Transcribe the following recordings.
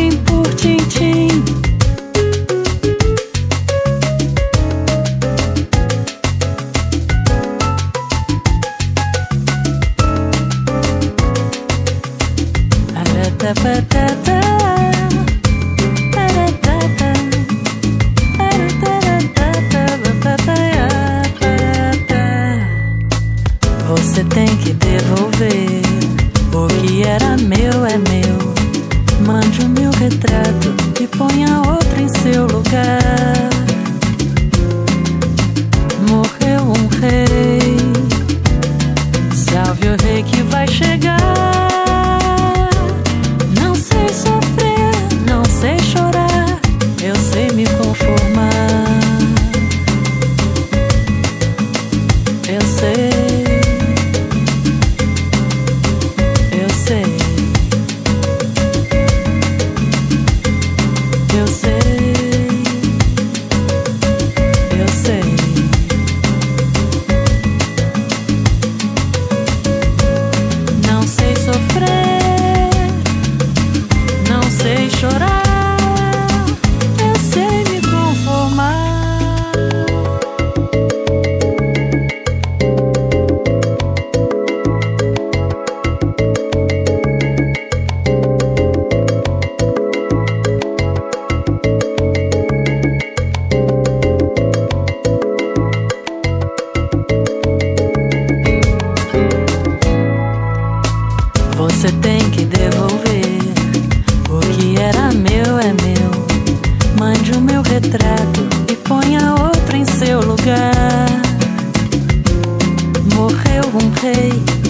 por tintim. Você tem que devolver o que era meu é meu. Mande o meu retrato e ponha outro em seu lugar. Morreu um rei, salve o rei que vai chegar. Não sei sofrer, não sei chorar, eu sei me conformar. Eu sei. Você tem que devolver o que era meu é meu. Mande o meu retrato e ponha outro em seu lugar. Morreu um rei,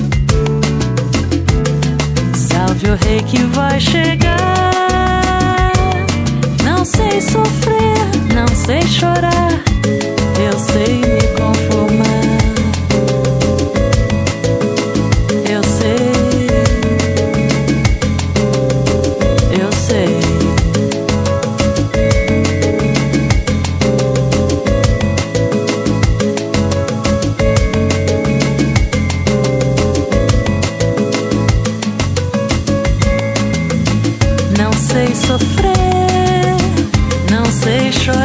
salve o rei que vai chegar. Não sei sofrer, não sei chorar, eu sei me conformar. Não sei sofrer, não sei chorar.